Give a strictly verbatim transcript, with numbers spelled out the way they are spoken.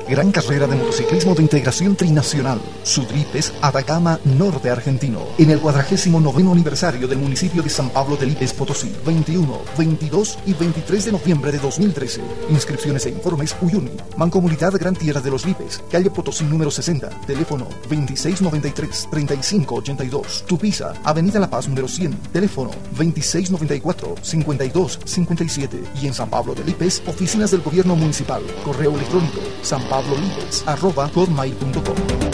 Gran carrera de motociclismo de integración trinacional. Sudlipes, Atacama, Norte Argentino. En el cuadragésimo noveno aniversario del municipio de San Pablo de Lipes, Potosí. veintiuno, veintidós y veintitrés de noviembre de dos mil trece. Inscripciones e informes Uyuni. Mancomunidad Gran Tierra de los Lipes. Calle Potosí número sesenta. Teléfono veintiséis noventa y tres, treinta y cinco ochenta y dos. Tupiza, Avenida La Paz número cien. Teléfono veintiséis noventa y cuatro, cincuenta y dos cincuenta y siete. Y en San Pablo de Lipes, oficinas del gobierno municipal. Correo electrónico sanpablolipes arroba hotmail punto com.